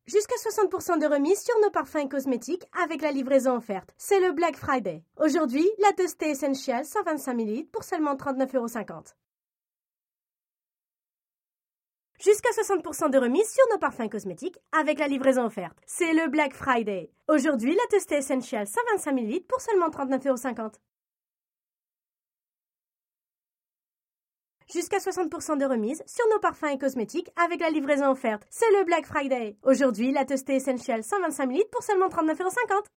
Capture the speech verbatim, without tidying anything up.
Jusqu'à soixante pour cent de remise sur nos parfums et cosmétiques avec la livraison offerte. C'est le Black Friday. Aujourd'hui, la Toasté Essential cent vingt-cinq millilitres pour seulement trente-neuf euros cinquante. Jusqu'à soixante pour cent de remise sur nos parfums et cosmétiques avec la livraison offerte. C'est le Black Friday. Aujourd'hui, la Toasté Essential cent vingt-cinq millilitres pour seulement trente-neuf euros cinquante. Jusqu'à soixante pour cent de remise sur nos parfums et cosmétiques avec la livraison offerte. C'est le Black Friday. Aujourd'hui, la Toasté Essential cent vingt-cinq millilitres pour seulement trente-neuf euros cinquante.